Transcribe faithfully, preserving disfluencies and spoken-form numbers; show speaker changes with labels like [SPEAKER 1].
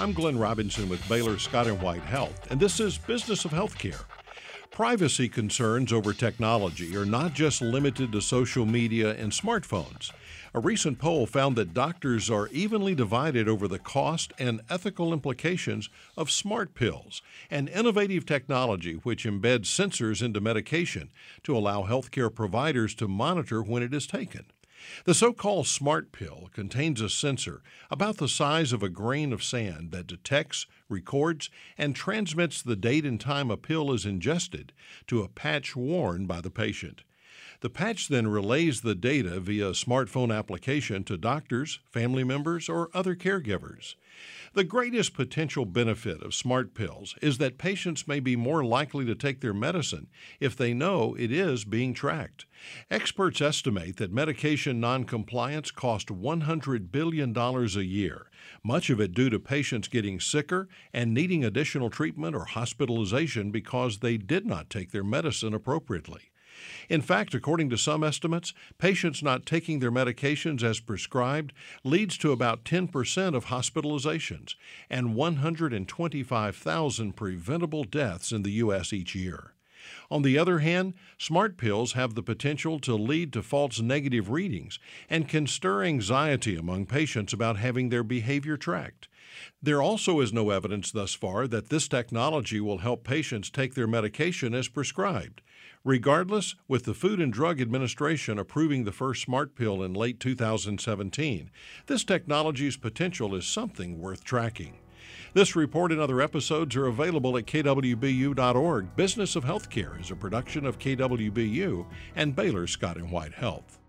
[SPEAKER 1] I'm Glenn Robinson with Baylor Scott and White Health, and this is Business of Healthcare. Privacy concerns over technology are not just limited to social media and smartphones. A recent poll found that doctors are evenly divided over the cost and ethical implications of smart pills, an innovative technology which embeds sensors into medication to allow healthcare providers to monitor when it is taken. The so-called smart pill contains a sensor about the size of a grain of sand that detects, records, and transmits the date and time a pill is ingested to a patch worn by the patient. The patch then relays the data via a smartphone application to doctors, family members, or other caregivers. The greatest potential benefit of smart pills is that patients may be more likely to take their medicine if they know it is being tracked. Experts estimate that medication noncompliance costs one hundred billion dollars a year, much of it due to patients getting sicker and needing additional treatment or hospitalization because they did not take their medicine appropriately. In fact, according to some estimates, patients not taking their medications as prescribed leads to about ten percent of hospitalizations and one hundred twenty-five thousand preventable deaths in the U S each year. On the other hand, smart pills have the potential to lead to false negative readings and can stir anxiety among patients about having their behavior tracked. There also is no evidence thus far that this technology will help patients take their medication as prescribed. Regardless, with the Food and Drug Administration approving the first smart pill in late two thousand seventeen, this technology's potential is something worth tracking. This report and other episodes are available at K W B U dot org. Business of Healthcare is a production of K W B U and Baylor Scott and White Health.